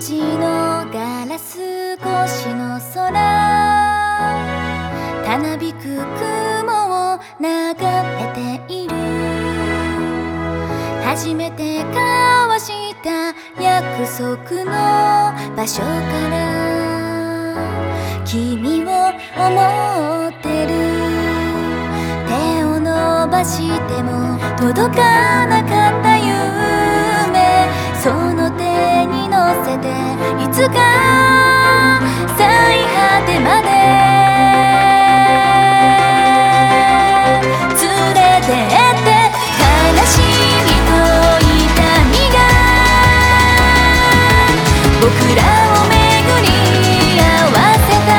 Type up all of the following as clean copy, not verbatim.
じのガラス越しの空、たなびく雲を眺めている。初めて交わした約束の場所から君を思ってる。手を伸ばしても届かなかった夢、その手に乗せていつか最果てまで連れてって悲しみと痛みが僕らを巡り合わせた。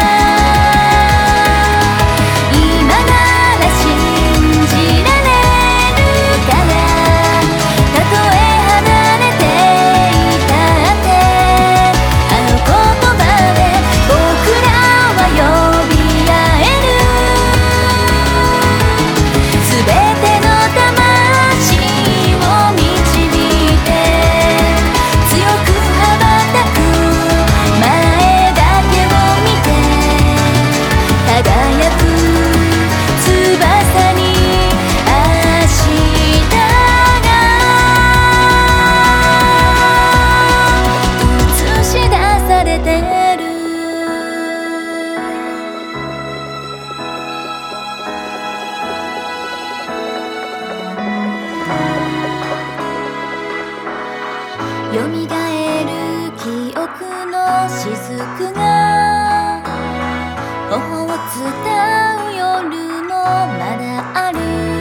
今なら信じられるからたとえ離れていたってあの言葉で僕らは呼び合える。すべての魂を導いて強く羽ばたく前だけを見て輝く翼に明日が映し出されてる。よみがえる記憶の雫が頬を伝う夜もまだある。